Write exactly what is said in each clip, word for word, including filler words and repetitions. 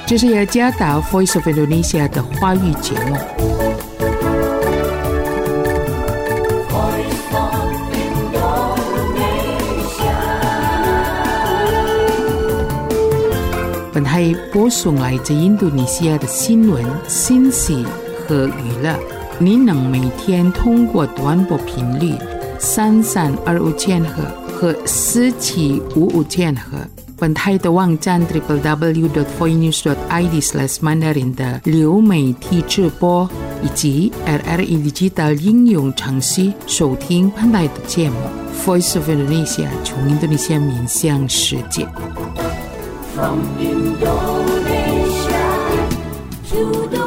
这是雅加达 Voice of Indonesia 的华语节目。本台播送来自印度尼西亚的新闻、信息和娱乐。您能每天通过短波频率三三二五千赫和四七五五千赫。本台的网站 double u double u double u dot voinews dot i d slash mandarin 的流媒体直播，以及 R R E Digital 应用程序收听本台的节目。Voice of Indonesia 从印度尼西亚面向世界。From Indonesia to the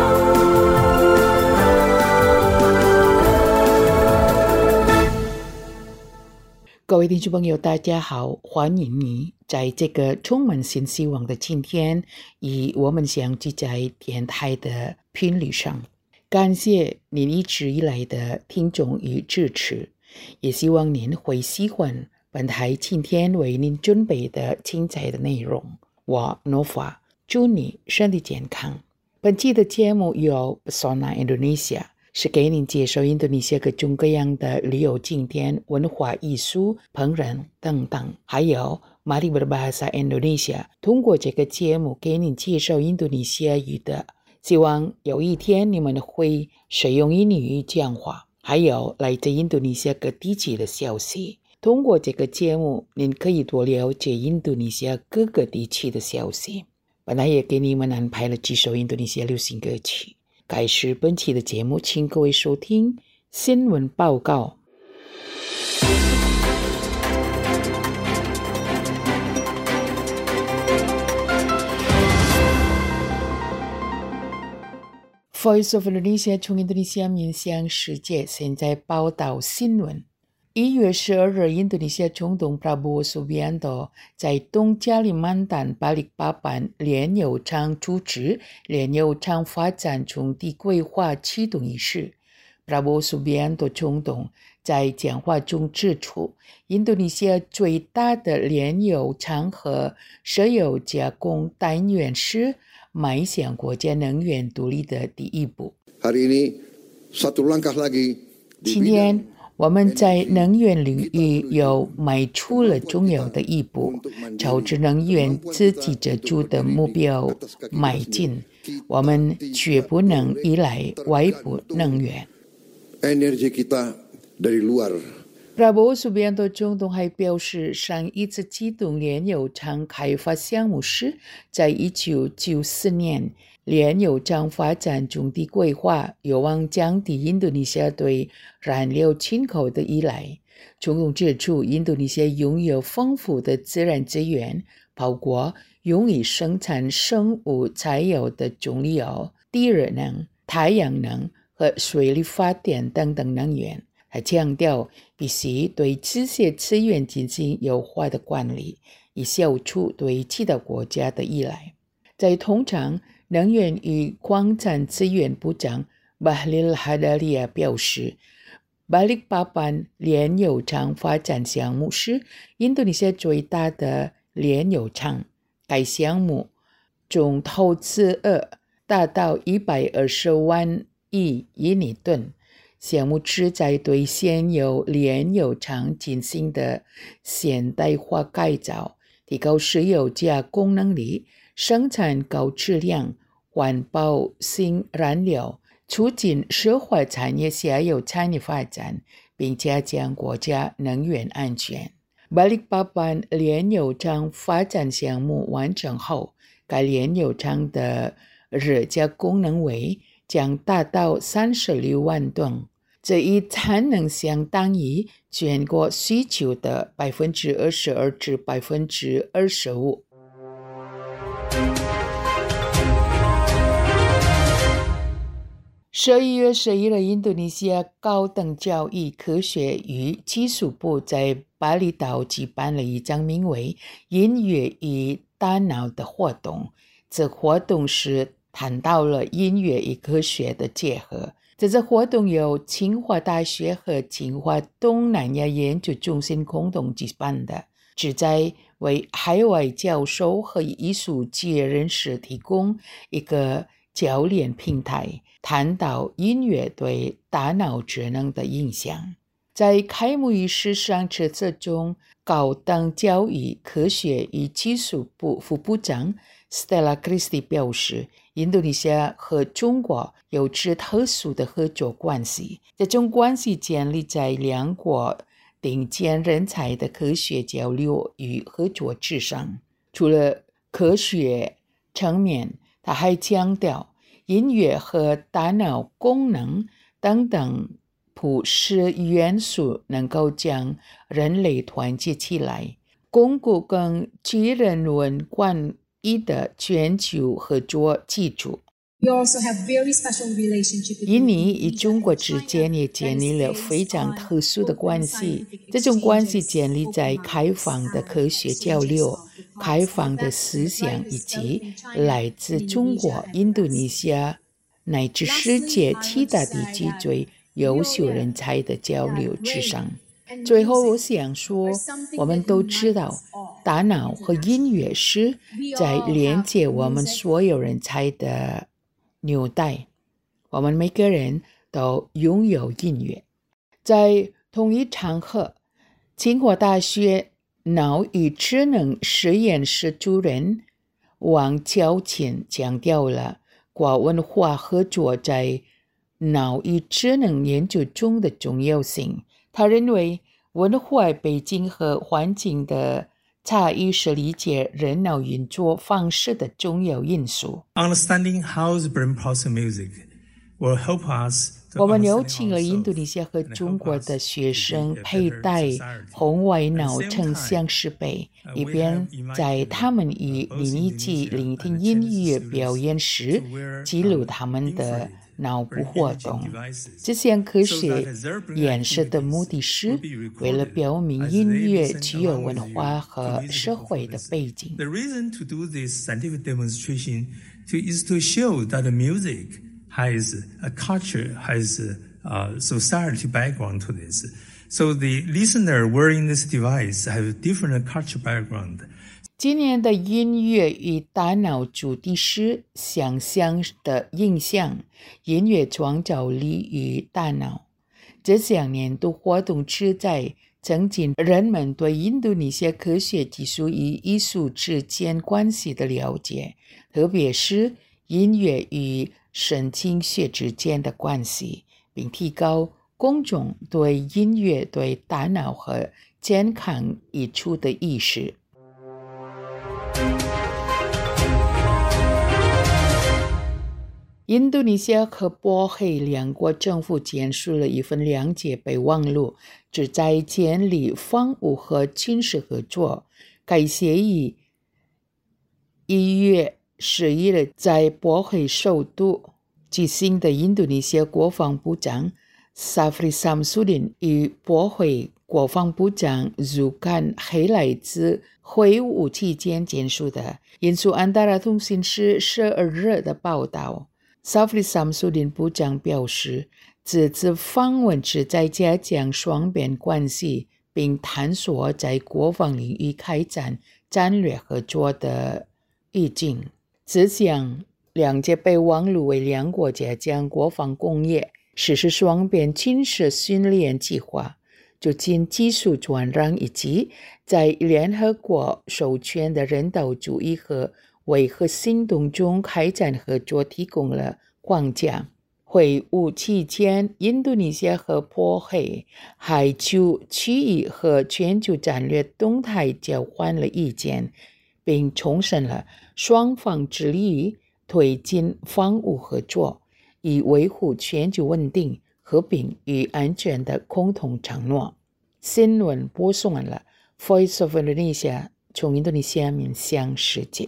world。 各位听众朋友，大家好，欢迎你在这个充满新希望的今天，与我们相聚在电台的频率上。感谢您一直以来的听众与支持，也希望您会喜欢本台今天为您准备的精彩的内容。我 Nova 祝你身体健康。本期的节目由 Pesona Indonesia， 是给您介绍印度尼西亚各种各样的旅游景点、文化艺术、烹饪等等，还有 Mari Berbahasa Indonesia， 通过这个节目给您介绍印度尼西亚语的。希望有一天你们会使用印尼语讲话，还有来自印度尼西亚各地区的消息。通过这个节目，您可以多了解印度尼西亚各个地区的消息。本来也给你们安排了几首印度尼西亚流行歌曲。开始本期的节目，请各位收听新闻报告。Voice of Indonesia 从印度尼西亚面向世界，现在报道新闻。一月十二日，印度尼西亚总统 Prabowo Subianto 在东加里曼丹 Balikpapan 莲油厂主持莲油厂发展重地规划启动仪式。Prabowo Subianto 总统在讲话中指出，印度尼西亚最大的莲油厂和石油加工单元是迈向国家能源独立的第一步。今天我们在能源领域又迈出了重要的一步，朝着能源自给自足的目标迈进。我们绝不能依赖外部能源。Prabowo Subianto 总统还表示，上一次启动炼油厂开发项目时，在一九九四年，炼油厂发展重地规划有望降低印度尼西亚对燃料进口的依赖。总统指出，印度尼西亚拥有丰富的自然资源，包括用于生产生物材料的棕榈油、地热能、太阳能和水力发电等等能源。他强调，必须对这些资源进行有效的管理，以消除对其他国家的依赖。在通常能源与矿产资源部长 Bahlil Hadalia 表示， Balikpapan 炼油厂发展项目是印度尼西亚最大的炼油厂。该项目总投资额达到一百二十万亿印尼盾。项目旨在对现有炼油厂进行的现代化改造，提高石油加工能力，生产高质量环保性燃料，促进石化产业下游产业发展，并加强国家能源安全。Balikpapan 炼油厂发展项目完成后，该炼油厂的热加工能为将达到三十六万吨，这一产能相当于全国需求的百分之二十二至百分之二十五。十一月十一日，印度尼西亚高等教育、科学与技术部在巴厘岛举办了一场名为“音乐与大脑”的活动。这活动是谈到了音乐与科学的结合。这次活动由清华大学和清华东南亚研究中心共同举办的，旨在为海外教授和艺术界人士提供一个教练平台，谈到音乐对大脑智能的影响。在开幕仪式上，致辞中，高等教育、科学与技术部副部长 Stella Christie 表示，印度尼西亚和中国有着特殊的合作关系，这种关系建立在两国顶尖人才的科学交流与合作之上。除了科学层面，他还强调音乐和大脑功能等等普世元素能够将人类团结起来，巩固跟其人文关系的全球合作基础。印尼与中国之间也建立了非常特殊的关系，这种关系建立在开放的科学交流、开放的思想以及来自中国、印度尼西亚乃至世界其他地区最优秀人才的交流之上。最后我想说，我们都知道大脑和音乐是在连接我们所有人才的纽带，我们每个人都拥有音乐。在同一场合，清华大学脑与智能实验室主任王娇琴强调了跨文化合作在脑与智能研究中的重要性。他认为文化背景和环境的差异是理解人脑运作方式的重要因素。 Understanding how the brain processes music will help us 我们有请了印度尼西亚和中国的学生佩戴红外脑成像设备，以便在他们与另一起聆听音乐表演时记录他们的脑部活动。这项科学演示的目的是为了表明音乐具有文化和社会的背景。 The reason to do this scientific demonstration is to show that music has a culture, has a society background to this. So the listener wearing this device have different culture background. 今年的音乐与大脑主题是想象的影响，音乐创造力与大脑。这项年度活动旨在增进人们对印度尼西亚科学技术与艺术之间关系的了解，特别是音乐与神经学之间的关系，并提高公众对音乐对大脑和健康益处的意识。印度尼西亚和波黑两国政府签署了一份谅解备忘录，旨在建立防务和军事合作。该协议一月十一日在波黑首都举行的印度尼西亚国防部长 Safri Samsudin 与波黑国防部长 Zulkan Khailaiz 会晤期间签署的。引述安达拉通讯社十二日的报道， Safri Samsudin 部长表示，这次访问旨在加强双边关系，并探索在国防领域开展战略合作的意境。这项谅解备忘录为两国加强国防工业，实施双边军事训练计划，促进技术转让以及在联合国授权的人道主义和维和行动中开展合作提供了框架。会晤期间，印度尼西亚和波黑还就区域和全球战略动态交换了意见，并重申了双方致力于推进防务合作，以维护全球稳定、和平与安全的共同承诺。新闻播送完了 Voice of Indonesia 从印度尼西亚面向世界。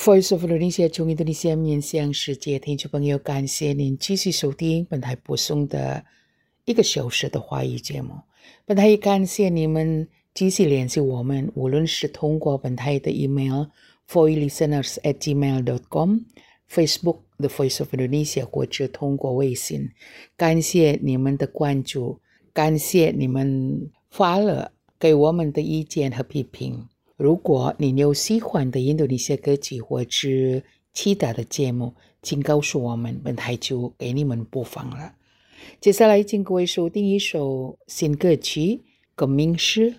Voice of Indonesia 从印度尼西亚面向世界，听众朋友，感谢您继续收听本台播送的一个小时的华语节目。本台也感谢你们继续联系我们，无论是通过本台的 email voicelisteners at gmail dot com、Facebook The Voice of Indonesia， 或者通过微信。感谢你们的关注，感谢你们发了给我们的意见和批评。如果你有喜欢的印度尼西亚歌曲或是其他的节目，请告诉我们，本台就给你们播放了。接下来请各位收听一首新歌曲，歌名是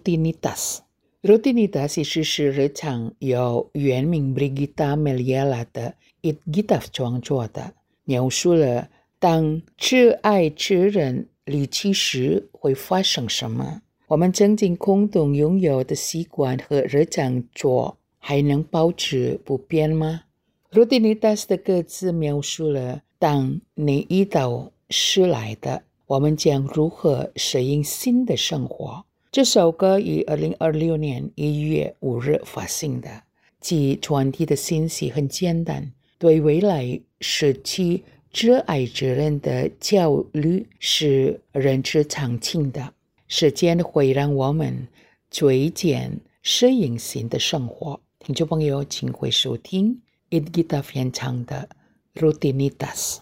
Rutinitas。Rutinitas 意思是日常，由原名 Brigita Meliala 的 It Gitaf 创作的，描述了当挚爱之人离去时会发生什么。我们曾经共同拥有的习惯和日常做还能保持不变吗？ Rutinitas 的歌词描述了当你遇到事来的，我们将如何适应新的生活。这首歌于二零二六年一月五日发行的，其传递的信息很简单，对未来失去挚爱之人的焦虑是人之常情的。时间会让我们逐渐适应新的生活。听众朋友，请会收听 It Gitaf 演唱的 Rutinitas。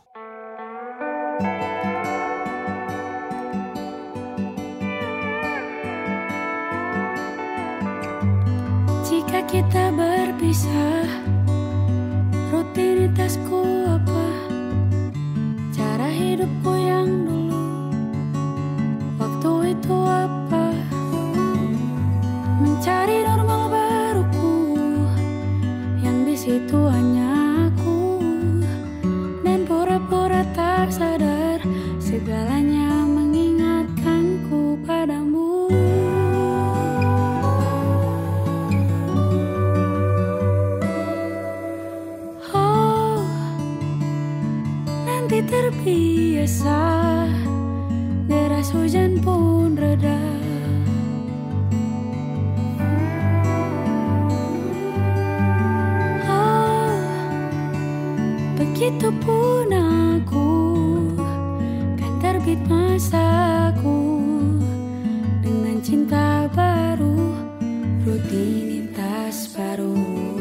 Jika kita berpisah, rutinitasku apa? Cara hidupku yang dulu, waktu itu apa? Mencari normal baruku, yang di situ hanya aku, dan pura-pura tak sadar segalanya mengingatkanku padamu. Oh, nanti terbiasa, deras hujan pun reda. Oh, begitupun aku, kan terbit masaku dengan cinta baru, rutinitas baru.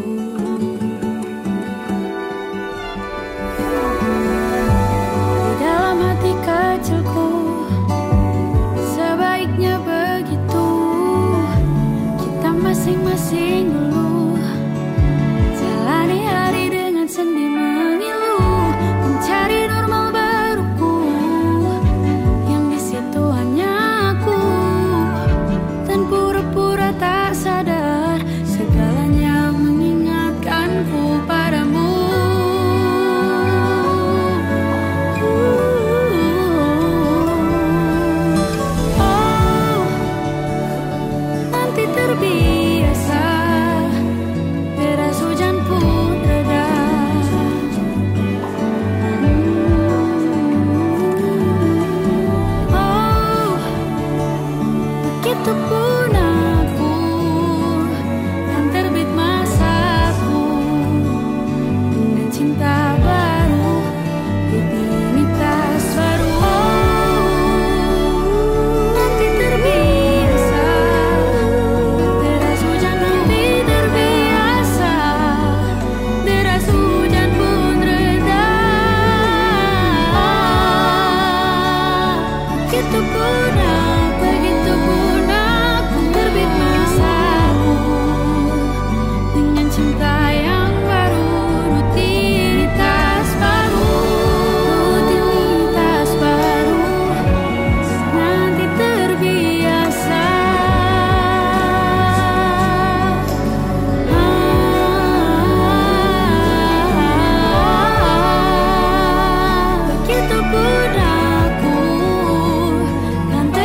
Di dalam hati kecilku, sebaiknya begitu, kita masing-masing dulu jalani hari dengan sendi mengilu, mencari normal baruku, yang di situ hanya aku, dan pura-pura tak sadar segalanya mengingatkanku padamu. Oh, nanti terbiasa, deras hujan pun reda. Oh, begitupun aku, kan terbit masaku dengan cinta baru, rutinitas baru. Oh, nanti terbiasa, deras hujan nanti terbiasa, deras hujan pun reda. Begitupun aku, begitupun aku, terbit masaku dengan cinta yang baru, rutinitas baru, rutinitas baru, nanti terbiasa. Ah, begitupun aku, kan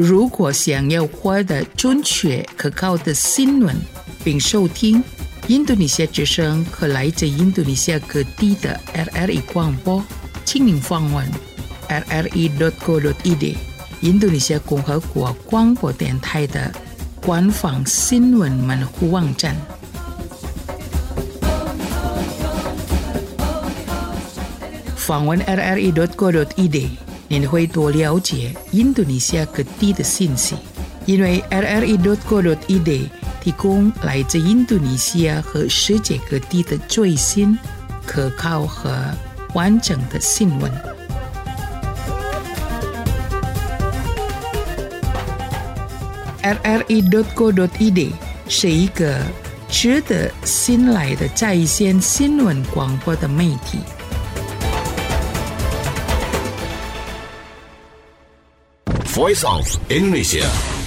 如果想要获得准确可靠的新闻并收听印度尼西亚之声和来自印度尼西亚各地的 R R I 广播，请您访问 r r i dot co dot i d 印度尼西亚共和国广播电台的官方新闻门户网站。访问 r r i dot co dot i d 您会多了解印度尼西亚各地的信息，因为 r r i dot co dot i d 提供来自印度尼西亚和世界各地的最新、可靠和完整的新闻。r r i dot co dot i d 是一个值得信赖的在线新闻广播的媒体。 Voice of Indonesia。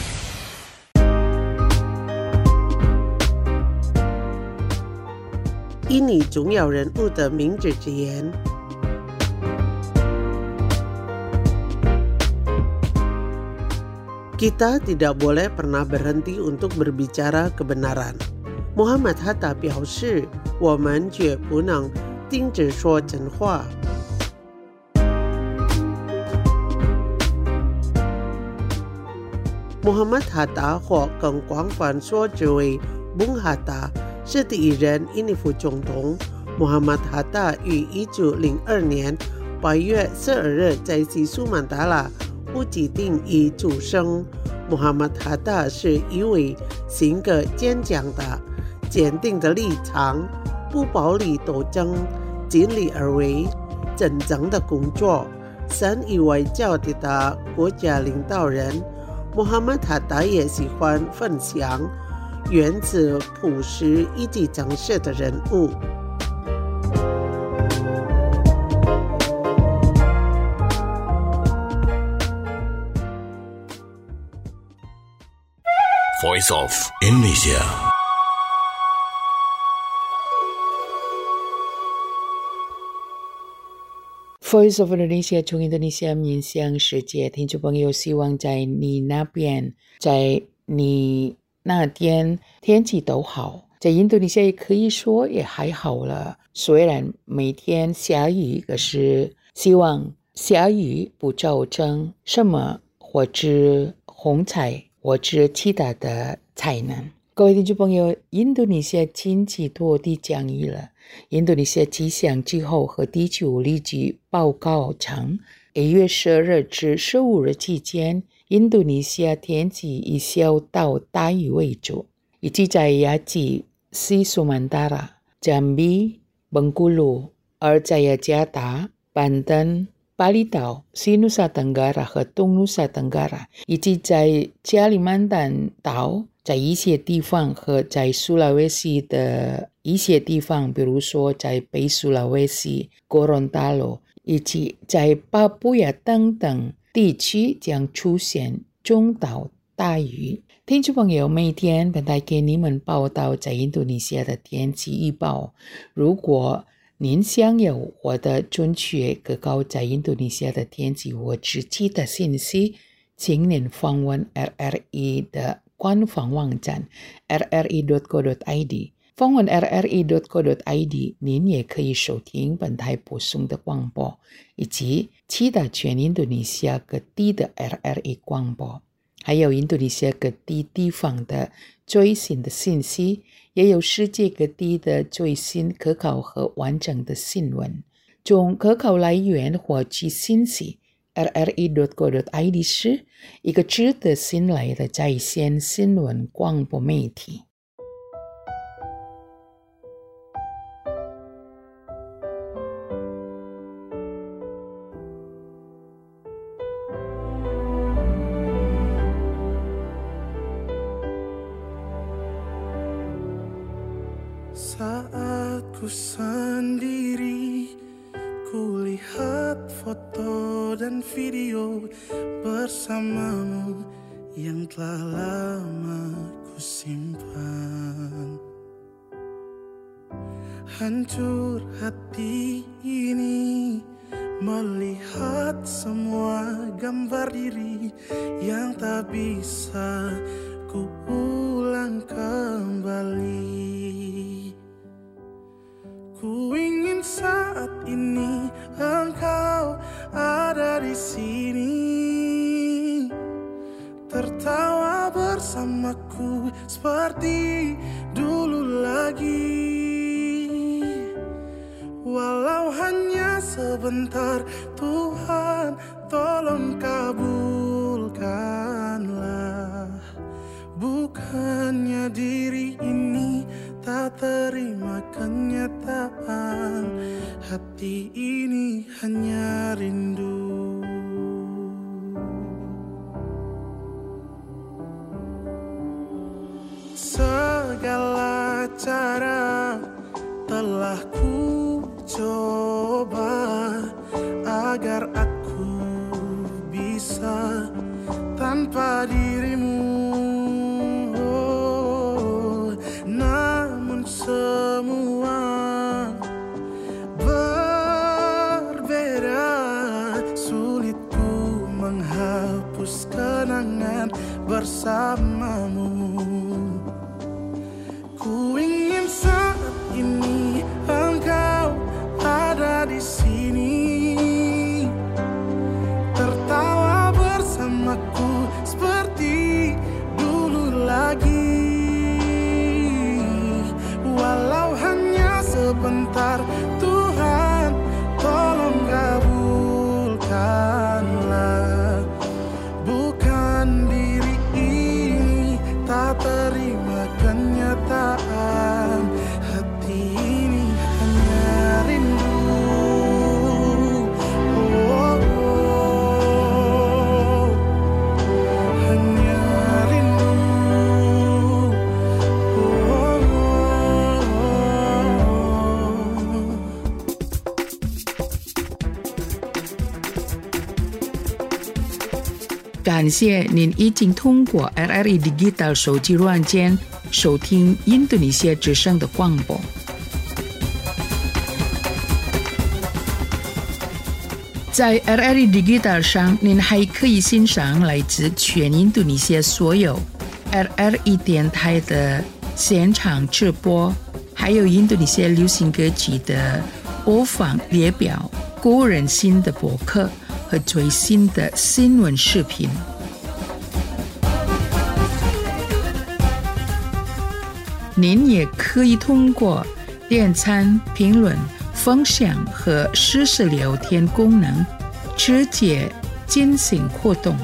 印尼重要人物的明智之言。Kita tidak boleh pernah berhenti untuk berbicara kebenaran. Muhammad Hatta 表示，我们绝不能停止说真话。Muhammad Hatta 或更广泛说之为 Bung Hatta 是第一任印尼副总统。Muhammad Hatta 于一九零二年八月十二日在西苏曼达拉乌吉丁伊出生。Muhammad Hatta 是一位性格坚强的、坚定的立场、不暴力斗争、尽力而为、真正的工作、善于外交的国家领导人。Muhammad Hatta 也喜欢分享、原则朴实以及正式的人物。 Voice of Indonesia。 Voice of Indonesia 从印度尼西亚面向世界，听众朋友，希望在你那边，在你那天天气都好。在印度尼西亚也可以说也还好了，虽然每天下雨，可是希望下雨不造成什么或者洪灾或者其他的灾难。各位听众朋友，印度尼西亚近期多地降雨了。印度尼西亚气象气候和地球历史报告称，一月十二日至十五日期间，印度尼西亚天气以小到大雨为主，以及在雅吉、西苏曼达拉、Jambi、Bengkulu、而在雅加达、班登、巴厘岛、西努萨登嘎拉和东努萨登嘎拉，以及在加里曼丹岛，在一些地方和在苏拉威西的一些地方，比如说在北苏拉威西、Gorontalo，以及在巴布亚等等地区将出现中到大雨。听众朋友，每天本台给你们报道在印度尼西亚的天气预报。如果您想要获得准确可靠在印度尼西亚的天气或之其他信息，请您访问 R R I 的官方网站 r r i dot co dot i d。 访问 r r i dot co dot i d， 您也可以收听本台播送的广播，以及其他全印度尼西亚各地的 R R I 广播，还有印度尼西亚各地地方的最新的信息，也有世界各地的最新可靠和完整的新闻。从可靠来源获取信息， r r i dot co dot i d 是一个值得信赖的在线新闻广播媒体。 Saat ku sendiri, ku lihat foto dan video bersamamu yang telah lama ku simpan. Hancur hati ini melihat semua gambar diri yang tak bisa ku ulang kembali. Ku ingin saat ini engkau ada di sini, tertawa bersamaku seperti dulu lagi. Walau hanya sebentar, Tuhan tolong kabulkanlah. Bukannya diri ini tak terima kenyataan, hati ini hanya rindu. Segala cara telah ku coba agar aku bisa tanpa dirimu. Oh, namun semua berbeda, sulit ku menghapus kenangan bersamamu. Ku ingin saat ini engkau ada di sini, tertawa bersamaku seperti dulu lagi. Walau hanya sebentar, Tuhan tolong kabulkanlah. Bukan diri ini tak terima kenyataan, hati ini hanya rindu. Oh, oh, hanya rindu. Oh, oh. 感谢您已经通过 R R E Digital 手机软件收听印度尼西亚之声的广播。在 R R E Digital 上，您还可以欣赏来自全印度尼西亚所有 R R E 电台的现场直播，还有印度尼西亚流行歌曲的播放列表、个人新的博客和最新的新闻视频。您也可以通过点赞、评论、分享和实时聊天功能直接进行互动。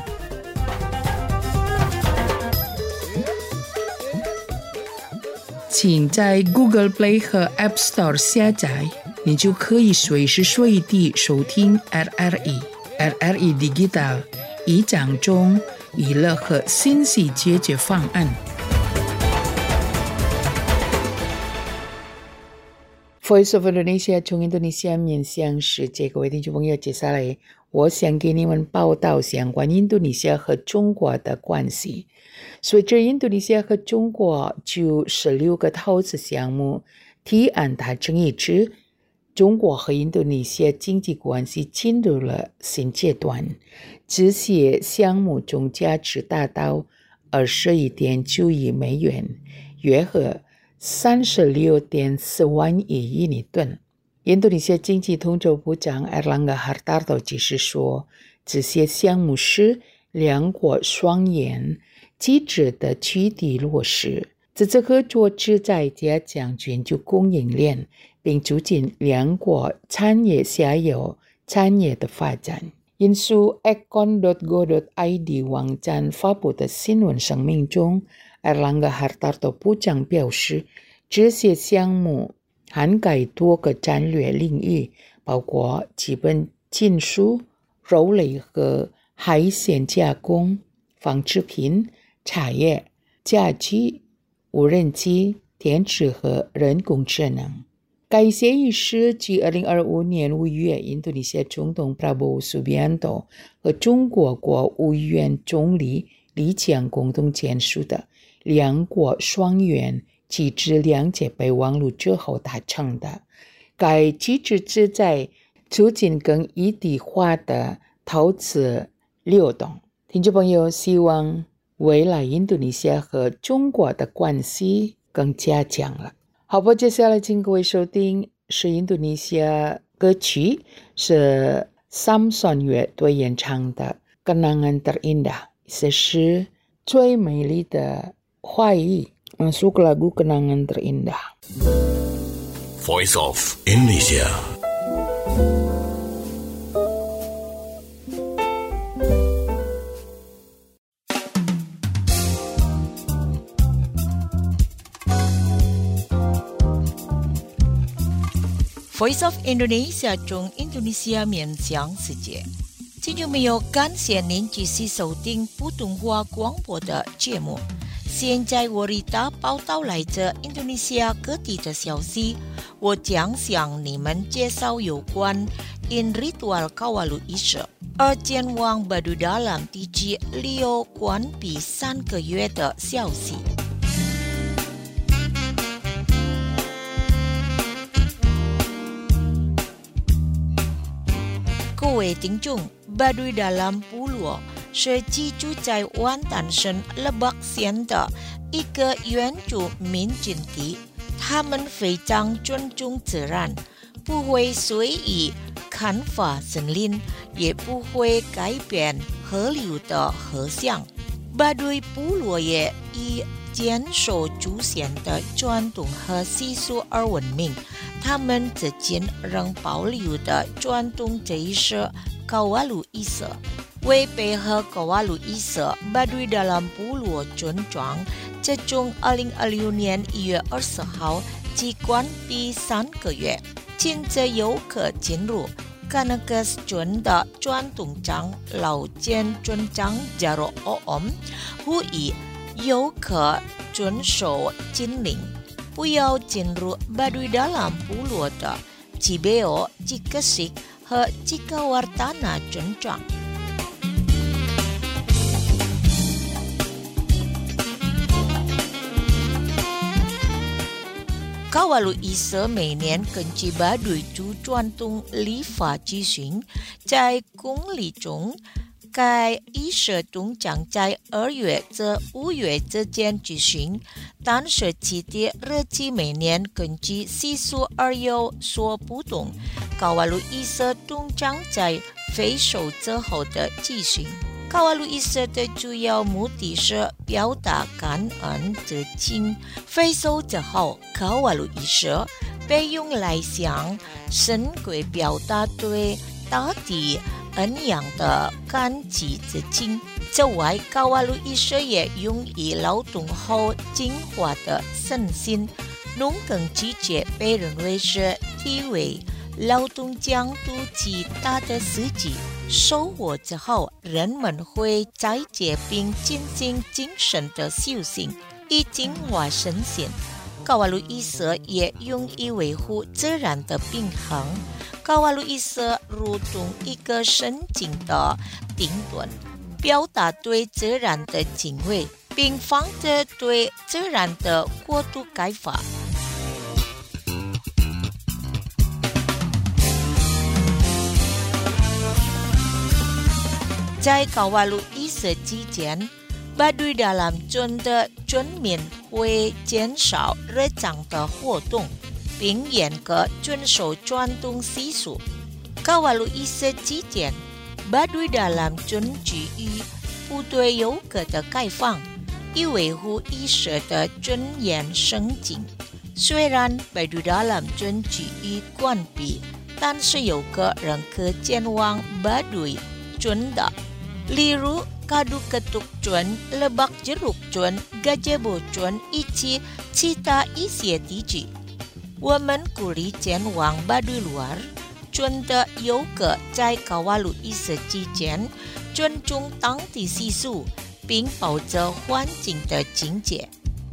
请在 Google Play 和 App Store 下载，你就可以随时随地收听 R R E。R R E Digital 以讲中娱乐和信息解决方案。Voice of Indonesia 从印度尼西亚面向世界，各位听众朋友，接下来我想给你们报道相关印度尼西亚和中国的关系。随着印度尼西亚和中国就十六个投资项目提案达成一致，中国和印度尼西亚经济关系进入了新阶段。这些项目总价值达到二十一点九亿美元，约合三十六点四万亿印尼盾。印度尼西亚经济统筹部长 Erlangga Hartarto 解释说，这些项目是两国双赢机制的具体落实。这次合作旨在加强全球供应链，并促进两国产业下游产业的发展。引述 econ dot go dot I D 网站发布的新闻声明中， Erlangga Hartarto 部长表示，这些项目涵盖多个战略领域，包括基本金属、肉类和海鲜加工、纺织品、茶叶、家具、无人机、电池和人工智能。该协议是继二零二五年五月印度尼西亚总统 Prabowo Subianto 和中国国务院总理李强共同签署的两国双元机制两界备忘录之后达成的。该机制旨在促进更一体化的投资流动。听众朋友，希望未来印度尼西亚和中国的关系更加强了。好吧，接下来请各位收听是印度尼西亚歌曲，是 Samson 乐队演唱的《Kenangan Terindah》，这是最美丽的回忆。Masuk lagu Kenangan Terindah. Voice of Indonesia. Voice of Indonesia 中印度尼西亚面向世界。听众朋友，感谢您继续收听普通话广播的节目。现在我为大家报道来自印度尼西亚各地的消息。我将向你们介绍有关 In Ritual Kawalu Isha 而前往巴杜达兰地区旅游关闭三个月的消息。各位听众，巴杜达兰部落是居住在湾丹省勒bắc县的一个原住民群体，他们非常尊重自然，不会随意砍伐森林，也不会改变河流的河向。巴杜部落也以坚守祖先的传统和习俗而闻名，他们至今仍保留的传统这是Kawalu Isha。为配合Kawalu Isha，巴杜达兰部落村庄自从二零二六年一月二十号起关闭三个月，禁止游客进入。Kanagas 村的传统长老兼村长加罗奥om呼吁游客遵守禁令，不要进入巴杜达兰部落的Cibeo、Cikesik 和Cikawartana 村庄。Kawalu Isha 每年根据巴杜族传统礼法举行，在公历中，该仪式通常在二月至五月之间举行，但是其的日期每年根据习俗而有所不同。Kawalu Isha 通常在非收之后的举行。Kawalu Isha 的主要目的是表达感恩之情。非收之后 ，Kawalu Isha 被用来向神鬼表达对大地恩养的感激之情。此外 ，Kawalu Isha 也用以劳动后净化的身心。农耕季节被认为是地位劳动强度极大的时机。收获之后，人们会斋戒并进行精神的修行，以净化身心。Kawalu Isha 也用以维护自然的平衡。Kawalu Isha 如同一个神经的顶端，表达对自然的敬畏，并防止对自然的过度开发。在Kawalu Isha期间，巴杜达兰村的村民会减少日常的活动，并严格遵守传统习俗。Kawalu Isha期间，巴杜达兰村给予不对游客的开放，以维护仪式的尊严圣经。虽然巴杜达兰村给予关闭，但是游客仍可前往巴杜村的。例如 Kaduketuk 村、Lebak Jeruk 村、Gajebo 村以及其他一些地区。我们鼓励前往巴杜鲁尔村的游客在Kawalu Isha期间尊重当地习俗，并保持环境的清洁。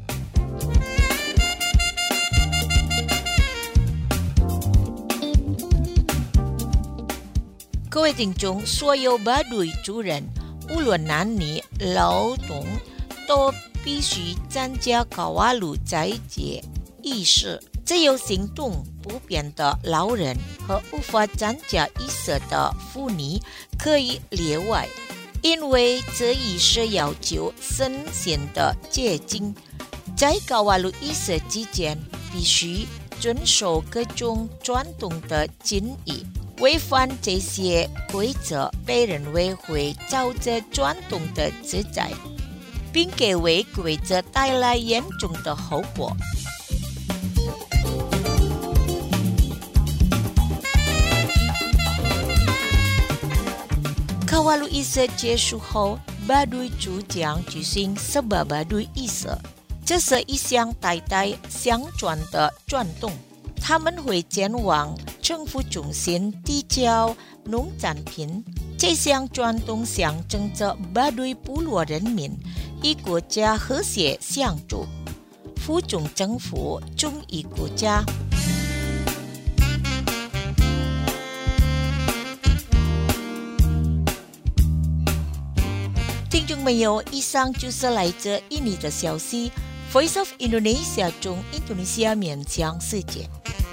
各位听众，所有巴杜族人，无论男女老童，都必须参加Kawalu斋戒仪式。只有行动不便的老人和无法参加仪式的妇女可以例外。 因为这已是要求身心的结晶，在高瓦路仪式之间必须遵守各种传统的敬意，违反这些规则被认为会造成传统的自在，并给为规则带来严重的后果。卡瓦鲁仪式结束后，巴堆族将举行十八巴堆仪式，这是一项代代相传的传统。他们会前往政府中心递交农产品，这项传统象征着巴堆部落人民与国家和谐相处，服从政府，忠于国家。听众朋友，以上就是来自印尼的消息 Voice of Indonesia 中印度尼西亚面向世界。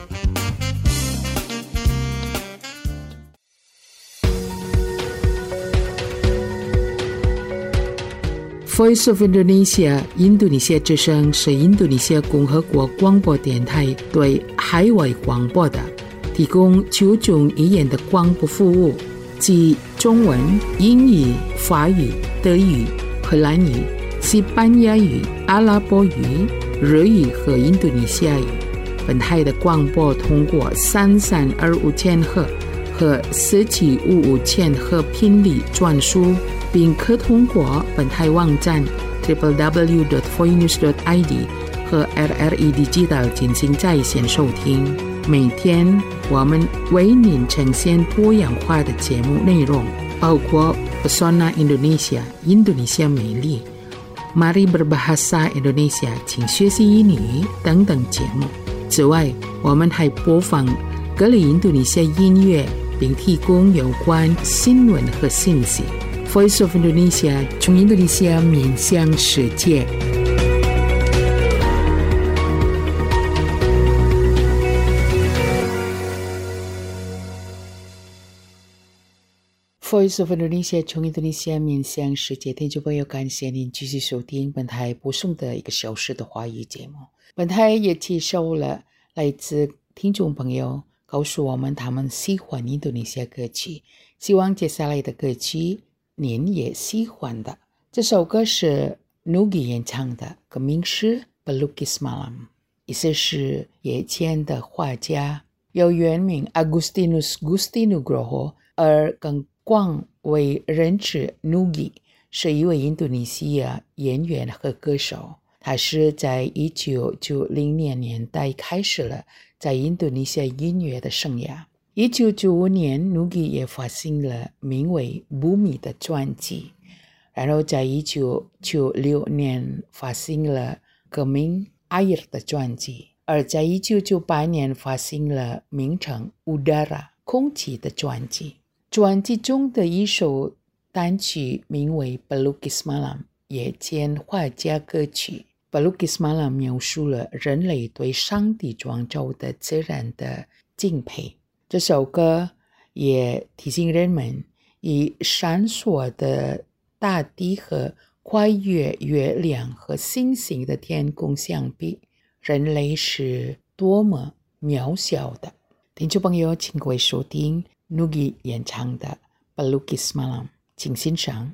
Voice of Indonesia 印度尼西亚之声是印度尼西亚共和国广播电台对海外广播的，提供九种语言的广播服务，即中文、英语、法语、德语、荷兰语、西班牙语、阿拉伯语、日语和印度尼西亚语。本台的广播通过三三二五千赫和四七五五千赫频率转输，并可通过本台网站 double-u double-u double-u dot voinews dot i d 和 R R E Digital 进行在线收听。每天我们为您呈现多样化的节目内容，包括 Pesona Indonesia 印度尼西亚美丽、Mari Berbahasa Indonesia 请学习英语等等节目。此外，我们还播放各类印度尼西亚音乐，并提供有关新闻和信息。Voice of Indonesia 从印度尼西亚面向世界。Voice of Indonesia 从印度尼西亚面向世界，听众朋友，感谢您继续收听本台播送的一个小时的华语节目。本台也接受了来自听众朋友告诉我们他们喜欢印度尼西亚歌曲，希望接下来的歌曲您也喜欢的。这首歌是 Nugi 演唱的，歌名是 Pelukis Malam， 意思是夜间的画家，由原名 Agustinus Gusti Nugroho 而更广为人知 Nugi 是一位印度尼西亚演员和歌手。他是在一九九零年代开始了在印度尼西亚音乐的生涯。一九九五年 Nugi 也发行了名为 Bumi 的专辑，然后在一九九六年发行了歌名 Air 的专辑，而在一九九八年发行了名称 Udara 空气的专辑。专辑中的一首单曲名为 Pelukis Malam 夜间画家歌曲。Pelukis Malam 描述了人类对上帝创造的自然的敬佩。这首歌也提醒人们，以闪烁的大地和跨越月亮和星星的天空相比，人类是多么渺小的。听众朋友，请各位收听 Nugi 演唱的 Pelukis Malam， 请欣赏。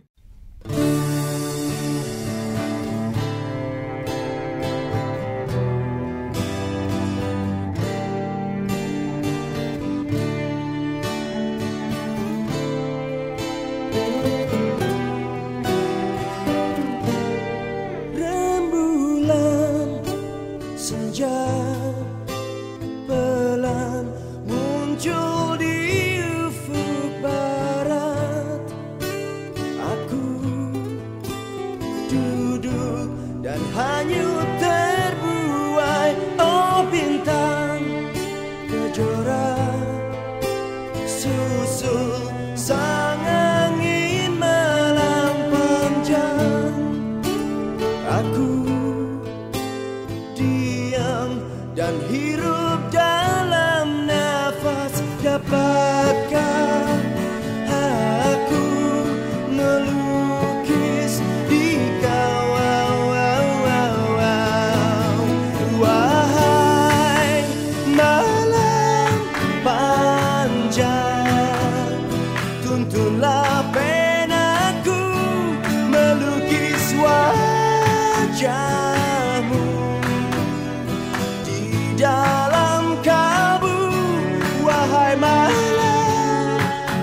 Muncul di ufuk barat, wajahmu di dalam kalbu, wahai malam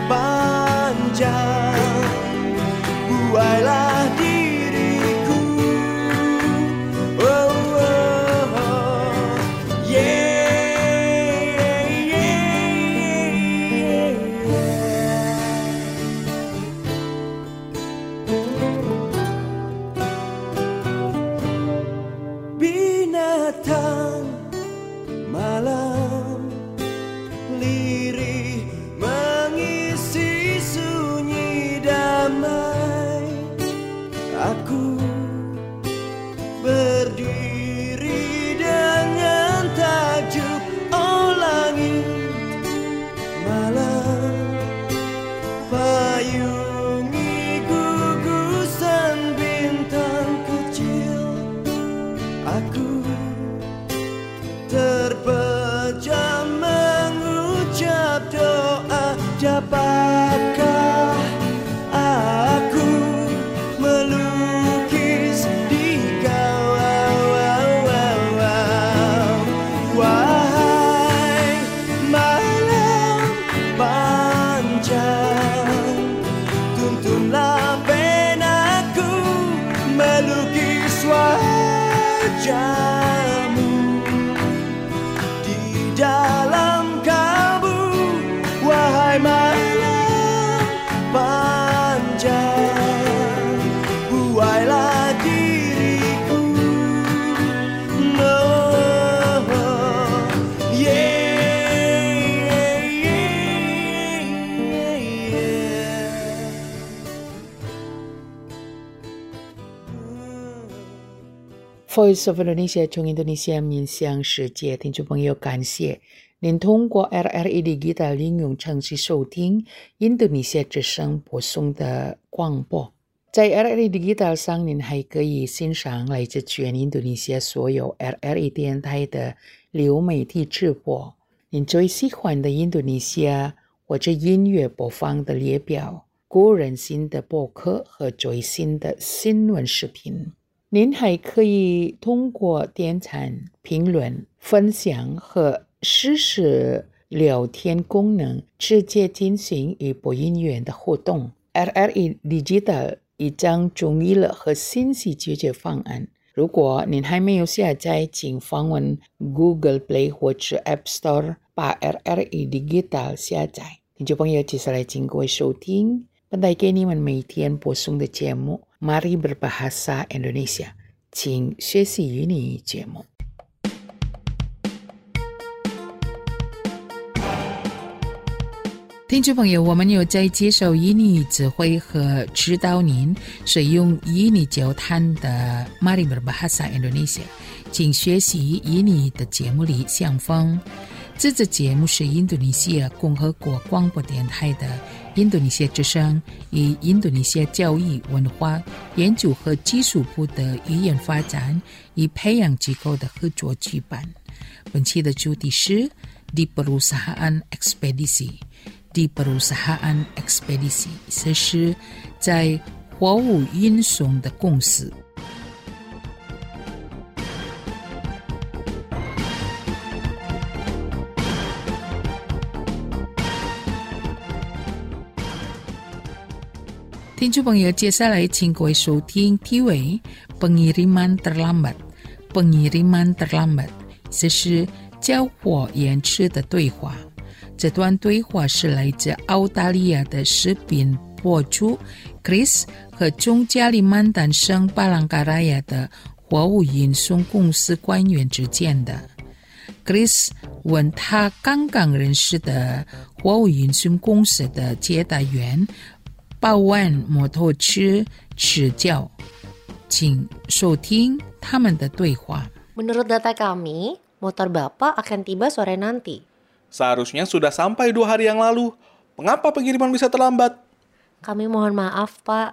panjang, buailah diriku. Oh, oh, oh. Yeah, yeah, binatang malam lirih mengisi sunyi damai. Aku berdiri dengan takjub, oh langit malam payungi gugusan bintang kecil. Aku terpejam mengucap doa, dapatkah aku melukis di kau? Wahai malam panjang, tuntunlah penaku melukis wajahmu di dalam kalbu, wahai malam panjang, buailah diriku. Oh, yeah, yeah, yeah. Voice of Indonesia 从印度尼西亚面向世界，听众朋友，感谢您通过 R R E Digital 应用程序收听印度尼西亚之声播送的广播。在 R R E Digital 上，您还可以欣赏来自全印度尼西亚所有 R R E 电台的流媒体直播。您最喜欢的印度尼西亚或者音乐播放的列表、个人新的播客和最新的新闻视频。您还可以通过点赞、评论、分享和实时聊天功能直接进行与播音员的互动。R R E Digital 已经中意了和信息解决方案。如果您还没有下载，请访问 Google Play 或者 App Store 把 R R E Digital 下载。听众朋友，接下来请各位收听本台给你们每天播送的节目 Mari Berbahasa Indonesia， 请学习英语节目。听众朋友，我们有在接受英语指挥和指导您使用英语交谈的 Mari Berbahasa Indonesia， 请学习英语的节目里相逢。这支节目是印度尼西亚共和国广播电台的印度尼西亚之声与印度尼西亚教育、文化研究和技术部的语言发展与培养机构的合作举办。本期的主题是 Di Perusahaan Ekspedisi。Di Perusahaan Ekspedisi 这是在货物运送的公司。听众朋友，接下来请各位收听题为 Pengiriman Terlambat。Pengiriman Terlambat 这是交货延迟的对话。这段对话是来自澳大利亚的视频博主 Chris 和中加里曼丹省巴朗嘎拉亚的货物运送公司官员之间的。Chris 问他刚刚认识的货物运送公司的接待员保安摩托车指教，请收听他们的对话。 Menurut data kami, motor Bapak akan tiba sore nanti. Seharusnya sudah sampai dua hari yang lalu. Mengapa pengiriman bisa terlambat? Kami mohon maaf, Pak.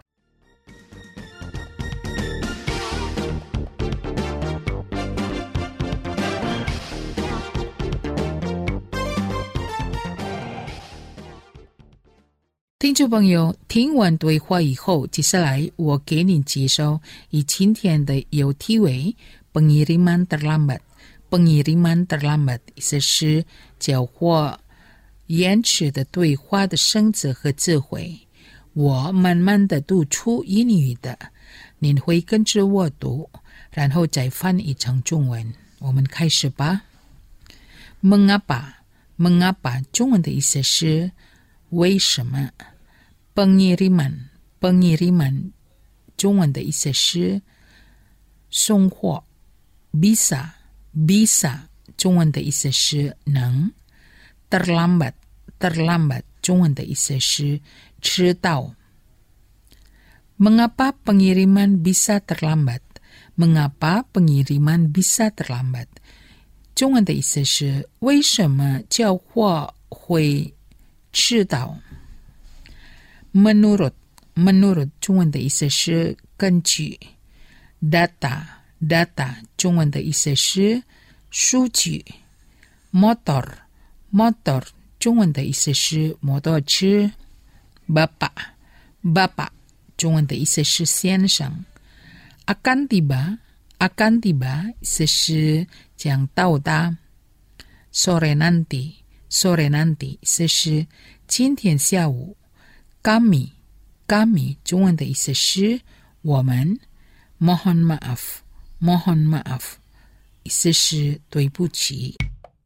听众朋友，听完对话以后，接下来我给你介绍以今天的有题为 pengiriman terlambat。pengiriman terlambat 意思是缴获延迟的对话的生词和词汇。我慢慢的读出英语的，你会跟着我读，然后再翻译成中文。我们开始吧。Mengapa Mengapa 中文的意思是为什么。Pengiriman Pengiriman 中文的意思是送货。Bisa Bisa 中文的意思是能。Terlambat Terlambat 中文的意思是迟到。Mengapa pengiriman bisa terlambat? Mengapa pengiriman bisa terlambat? 中文的意思是为什么交货会迟到。Menurut Menurut 中文的意思是根据。Data Data 中文的意思是数据。Motor Motor 中文的意思是摩托车。Bapak Bapak 中文的意思是先生。Akan tiba Akan tiba 意思是将到达。Sore nanti Sore nanti 意思是今天下午。Kami Kami 中文的意思是我们。Mohon maaf Mohon maaf 意思是对不起。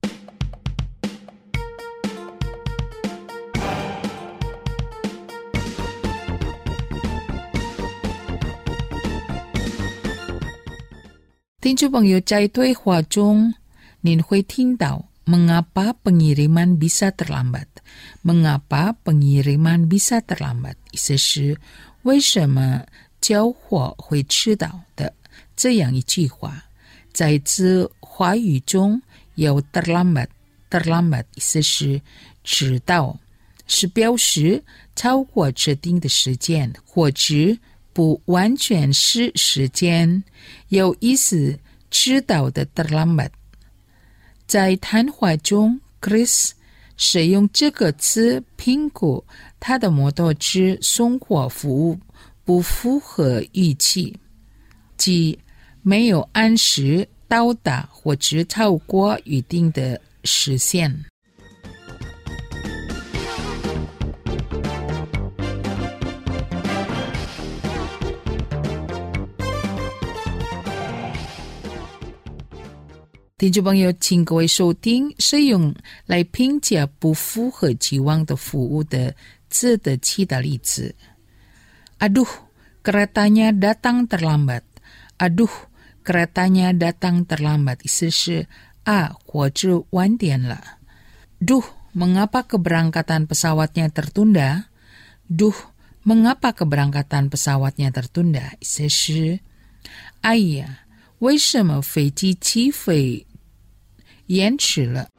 听众朋友，在对话中您会听到 Mengapa pengiriman bisa terlambat? Mengapa pengiriman bisa terlambat? 意思是为什么交货会迟到的这样一句话。在此华语中有 terlambat terlambat 意思是迟到，是表示超过指定的时间或者不完全是时间，有意思迟到的 terlambat。 在谈话中 Chris 使用这个词评估他的摩托车送货服务不符合预期，即没有按时到达或者超过预定的时限。听众朋友，请各位收听使用来评价不符合期望的服务的字的其他例子。Aduh, keretanya datang terlambat. Aduh, keretanya datang terlambat. 意思是啊，火车晚点了。Duh, mengapa keberangkatan pesawatnya tertunda? Duh, mengapa keberangkatan pesawatnya tertunda? 意思是哎呀，为什么飞机起飞延迟了？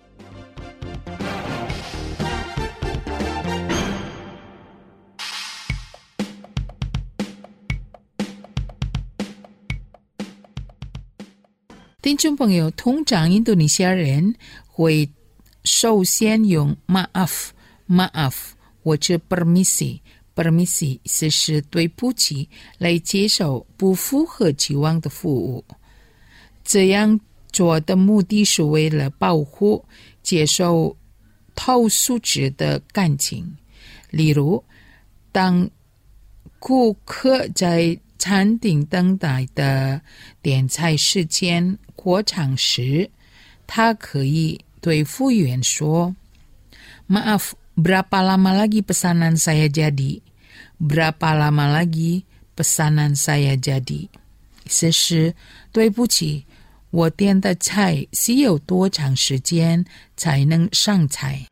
听众朋友，通常印度尼西亚人会首先用 maaf maaf 或者 permisi permisi 意思是对不起来接受不符合期望的服务。这样做的目的是为了保护接受投诉者的感情。例如，当顾客在餐厅等待的点菜时间过长时，他可以对服务员说 Maaf, berapa lama lagi pesanan saya jadi? Berapa lama lagi pesanan saya jadi? 意思是对不起，我点的菜需要多长时间才能上菜？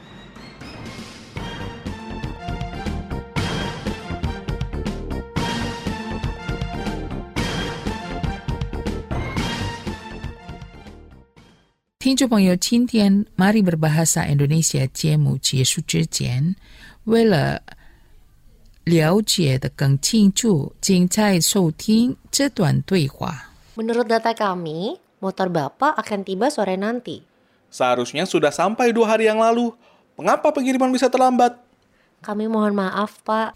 听众朋友，今天 Mari Berbahasa Indonesia 节目结束之前，为了了解的更清楚，请再收听这段对话。 Menurut data kami, motor Bapak akan tiba sore nanti. Seharusnya sudah sampai dua hari yang lalu. Mengapa pengiriman bisa terlambat? Kami mohon maaf, Pak.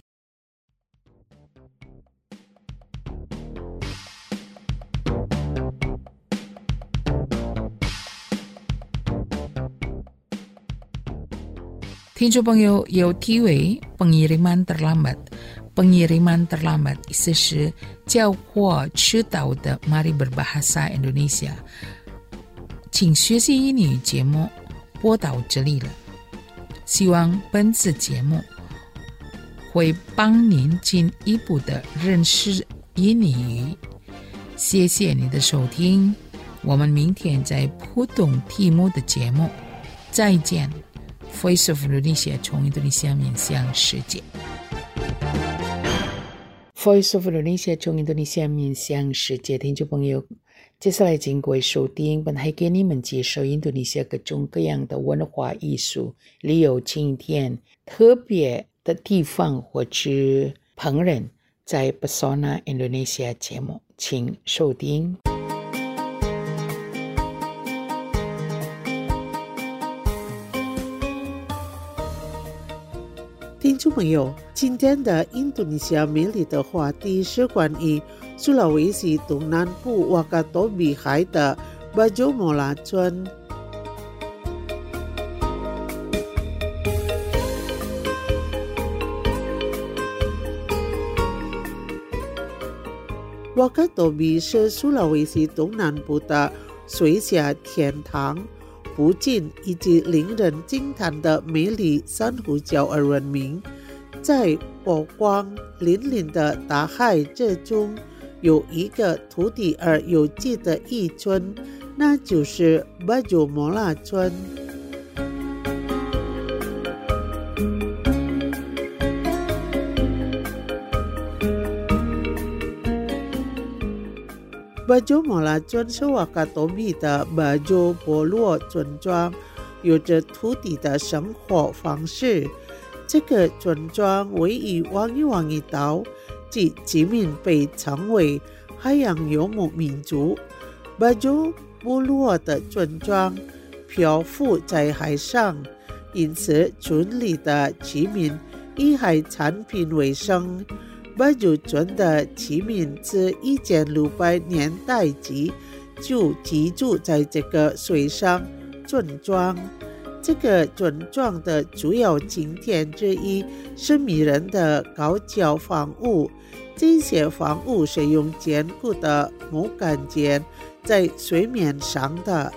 听众朋友，有题为 pengiriman terlambat。Pengiriman terlambat 意思是叫货迟到的 Mari berbahasa Indonesia。请学习英语节目播到这里了，希望本次节目会帮您进一步的认识英语。谢谢你的收听，我们明天在普通题目的节目再见。Voice of Indonesia 从印度尼西亚面向世界。Voice of Indonesia 从印度尼西亚面向世界，听众朋友，接下来请各位收听，本还给你们介绍印度尼西亚各种各样的文化艺术、旅游景点、特别的地方或者烹饪，在 Pesona Indonesia 节目，请收听。 听众朋友，今天的印度尼西亚美丽的话题是关于苏拉威西东南部瓦卡多比海的巴佐莫拉村。瓦卡多比是苏拉威西东南部的水下天堂，不仅以及令人惊叹的美丽珊瑚礁而闻名，在波光粼粼的大海之中，有一个土地而有机的渔村，那就是巴佐莫拉村。巴佐莫拉村是瓦卡多比的巴佐波洛村庄，有着土地的生活方式。这个村庄位于旺伊旺伊岛，其居民被称为海洋游牧民族。巴佐波洛的村庄漂浮在海上，因此村里的居民以海产品为生。巴佐村的居民自一千六百年代起就居住在这个水上村庄。这个村庄的主要景点之一是迷人的高脚房屋，这些房屋是用坚固的木杆件在水面上的。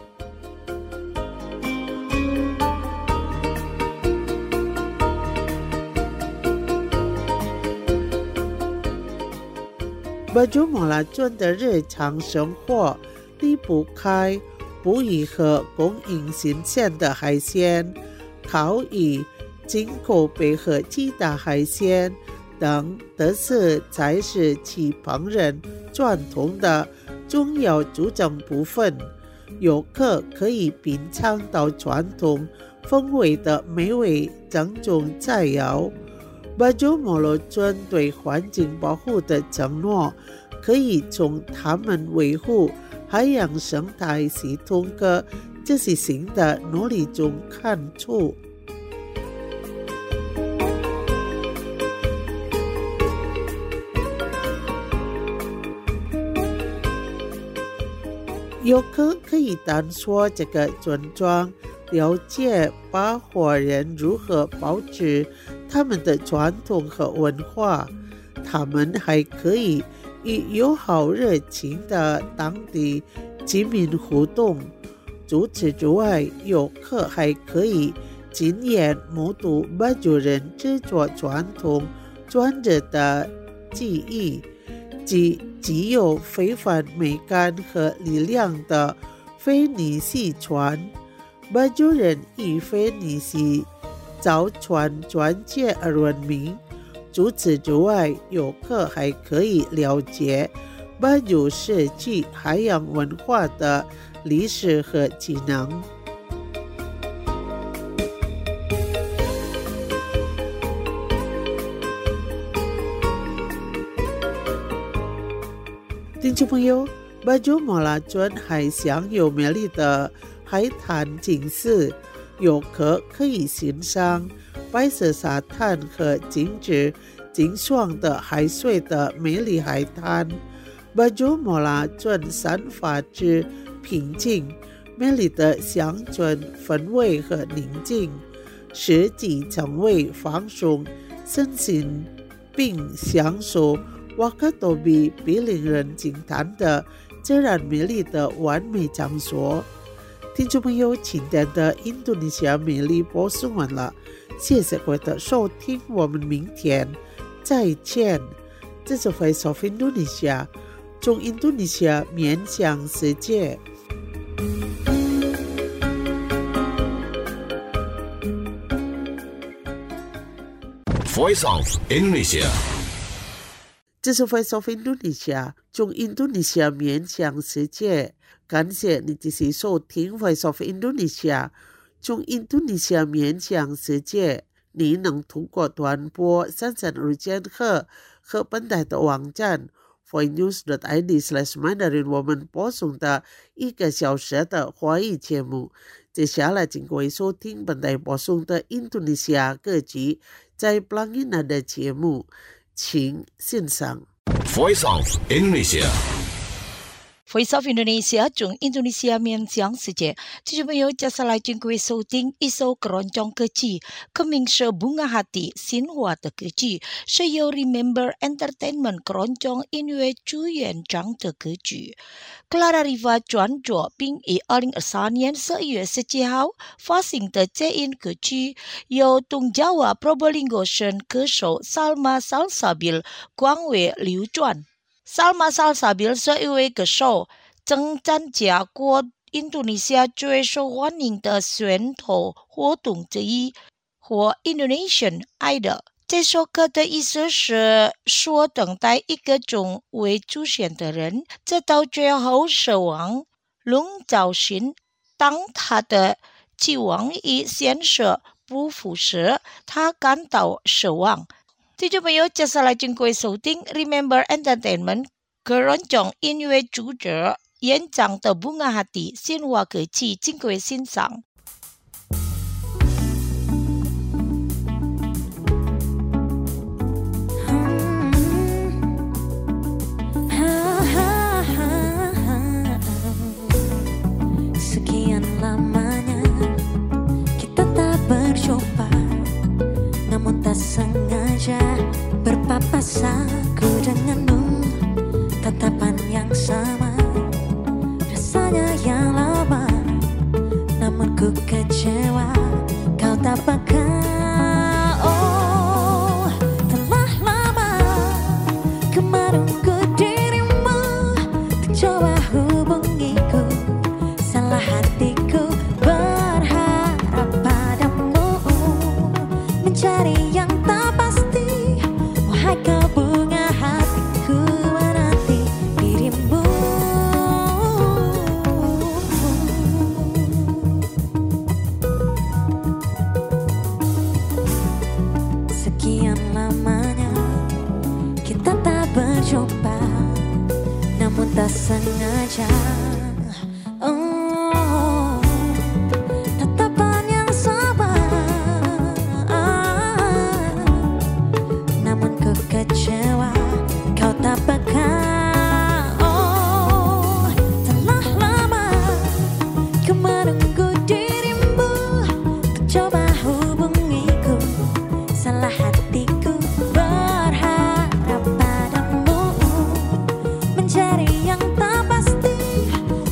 巴佐莫拉村的日常生活离不开捕鱼和供应新鲜的海鲜、烤鱼、进口贝和其他海鲜等，这是才是其烹饪传统的重要组成部分。游客可以品尝到传统风味的美味正宗菜肴。巴佐莫拉村对环境保护的承诺，可以从他们维护海洋生态系统的这些新的努力中看出。游客可以探索这个村庄，了解巴霍人如何保持他们的传统和文化。他们还可以与友好热情的当地居民互动。除此之外，游客还可以亲眼目睹巴佐人制作传统装置的技艺，即具有非凡美感和力量的腓尼西船。巴佐人以腓尼西造船专业而闻名。除此之外，游客还可以了解巴佐世纪海洋文化的历史和技能。听众朋友，巴佐莫拉村还享有美丽的海滩景色，游客可以欣赏白色沙滩和静止清爽的海水的美丽海滩。巴珠莫拉镇散发之平静、美丽的乡村氛围和宁静，使其成为放松身心并享受瓦卡多比比令人惊叹的自然美丽的完美场所。听众朋友，今天的印度尼西亚美丽播送完了，谢谢各位的收听，我们明天再见。这是 Voice of Indonesia， 从印度尼西亚面向世界。 Voice of Indonesia， 这是 Voice of Indonesia， 从印度尼西亚面向世界。感谢你继续收听 Voice of Indonesia， 从印度尼西亚面向世界。你能通过短波三三二千赫和本台的网站 voicenews dot i d slash mandarin 我们播送的一个小时的华语节目。接下来请各位收听本台播送的印度尼西亚歌曲在 Pelangi Nada 节目，请欣赏。 Voice of Indonesia， Voice of Indonesia 从印度尼西亚面向世界，听众朋友，接下来请各位收听一首keroncong歌曲，歌名是《Bunga Hati》新华的歌曲，是由 Remember Entertainment keroncong音乐主演唱的歌曲。Clara Riva 创作并于二零二三年十一月十七号发行的这音歌曲，由东Jawa Probolinggo省歌手 Salma Salsabil 广为流传。Salma Salsabil 是一位歌手，曾参加过印度尼西亚最受欢迎的选秀活动之一，或 Indonesian Idol。这首歌的意思是说，等待一个总会出现的人，直到最后死亡。笼罩心，当他的期望与现实不符时，他感到失望。听众朋友，接下来请各位收听 Remember Entertainment keroncong音乐主角演唱的 Bunga Hati 新华歌曲，请各位欣赏。 Sekian lamanya kita tak berjumpa, namun tak sengaja berpapasan ku denganmu. Tatapan yang sama, rasanya yang lama, namun ku kecewa, kau tak peka. Oh, telah lama ku menunggu dirimu, tak coba hubungiku, salah hatiku berharap padamu, mencari yang tak pasti, wahai kau bunga hatiku, menanti dirimu. Sekian lamanya kita tak berjumpa, namun tak sengaja. Oh, tatapan yang sama, namun ku kecewa, kau tak peka. Oh, telah lama ku menunggu dirimu, tak coba hubungiku, salah hatiku berharap padamu, mencari yang tak pasti,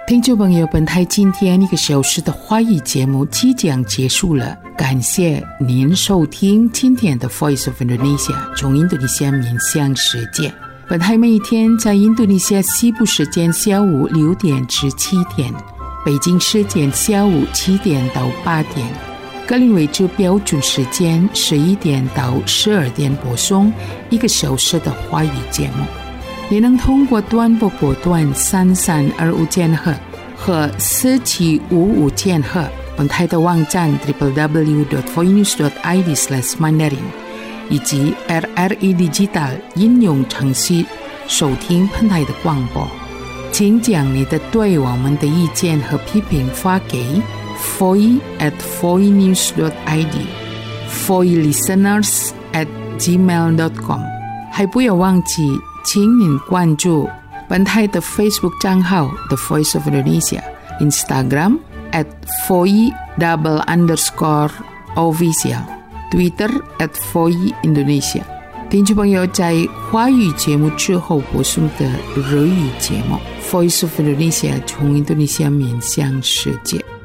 听众朋友，本台今天一个小时的华语节目即将结束了，感谢您收听今天的 Voice of Indonesia 从印度尼西亚面向世界。本台每一天在印度尼西亚西部时间下午六点至七点，北京时间下午七点到八点，格林威治标准时间十一点到十二点播送一个小时的华语节目。你能通过短波波段三三二五千赫和四七五五千赫，本台的网站 double-u double-u double-u dot voinews dot i d slash mandarin 以及 R R E Digital 应用程序收听本台的广播。请将你的对我们的意见和批评发给 voice at voinews dot i d voice listeners at gmail dot com。 还不要忘记请您关注本台的 Facebook 账号 The Voice of Indonesia， Instagram at voice double underscore official， Twitter at voice Indonesia。 听众朋友，在华语节目之后播送的日语节目 Voice of Indonesia 从印度尼西亚面向世界。